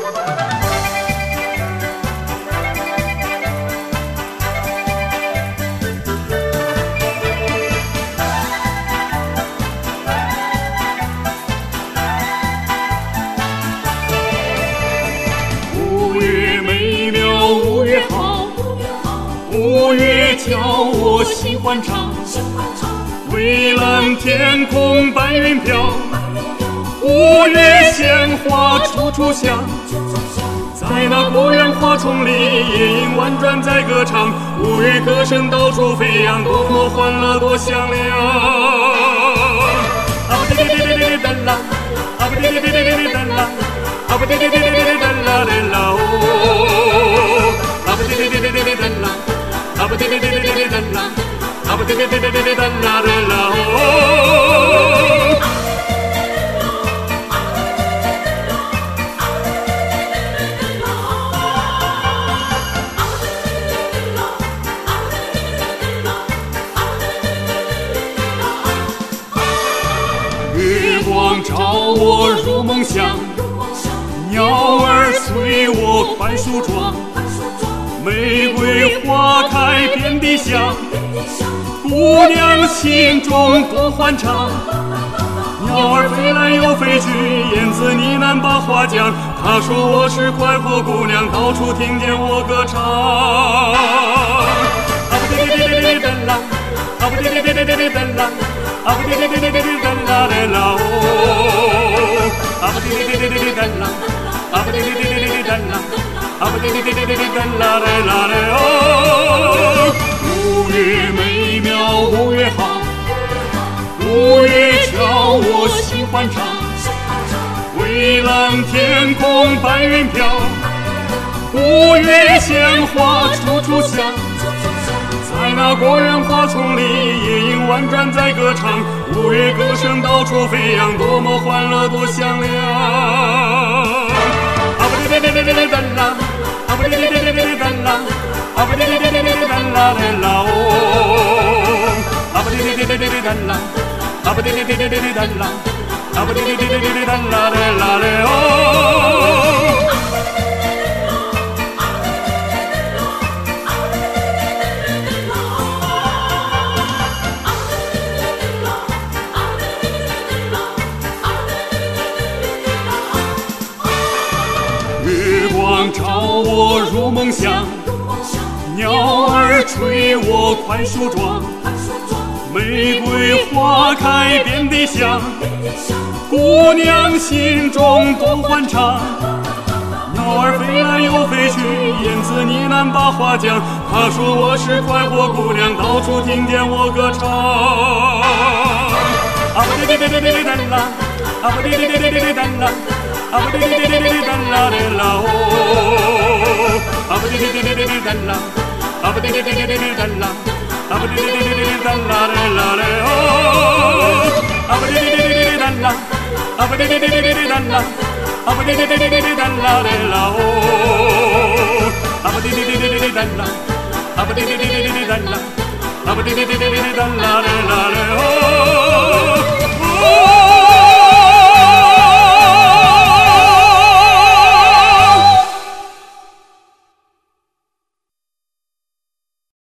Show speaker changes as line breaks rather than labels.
五月叫我心欢畅，蔚蓝天空白云飘，五月鲜花处处香，在那果园花丛里，夜莺婉转在歌唱，五月歌声到处飞扬，多么欢乐多响亮。啊不滴滴滴滴滴哒啦，啊不滴滴滴滴滴哒啦，啊不滴滴滴滴滴哒啦嘞啦哦，啊不滴滴滴滴滴哒啦。啊不滴滴滴滴滴哒啦，啊不滴滴滴滴滴哒啦嘞啦哦。月光照我入梦乡，鸟儿催我快梳妆。玫瑰花开遍地香，姑娘心中多欢畅。鸟儿飞来又飞去，燕子呢喃把话讲。她说我是快活姑娘，到处听见我歌唱。啊不滴滴滴滴滴哒啦，啊不滴滴滴滴滴哒啦，啊不滴滴滴滴滴哒啦嘞啦哦，啊不滴滴滴滴滴哒啦，啊不滴滴滴滴滴哒啦。啊不滴滴滴滴滴哒啦嘞啦嘞哦，五月美妙五月好，五月叫我心欢畅，蔚蓝天空白云飘，五月鲜花处处香，在那果园花丛里，夜莺婉转在歌唱，五月歌声到处飞扬，多么欢乐多响亮。啊不滴滴滴滴滴哒啦，啊不滴滴滴滴滴哒啦，啊不滴滴滴滴滴哒啦嘞啦哦，啊不滴滴滴滴滴哒啦，啊不滴滴滴滴滴哒啦，啊不滴滴滴滴滴哒啦嘞啦嘞哦。月光照我入梦乡，鸟儿催我快梳妆。玫瑰花开遍地香，姑娘心中多欢畅。鸟儿飞来又飞去，燕子呢喃把话讲。她说我是快活姑娘，到处听见我歌唱。啊不滴滴滴滴滴哒啦，啊不滴滴滴滴滴哒啦。啊不滴滴滴滴滴哒啦嘞啦哦，啊不滴滴滴滴滴哒啦，啊不滴滴滴滴滴哒啦，啊不滴滴滴滴滴哒啦嘞啦嘞哦，啊不滴滴滴滴滴哒啦，啊不滴滴滴滴滴哒啦，啊不滴滴滴滴滴哒啦嘞啦哦，啊不滴滴滴滴滴哒啦，啊不滴滴滴滴滴哒啦，啊不滴滴滴滴滴哒啦嘞啦嘞哦。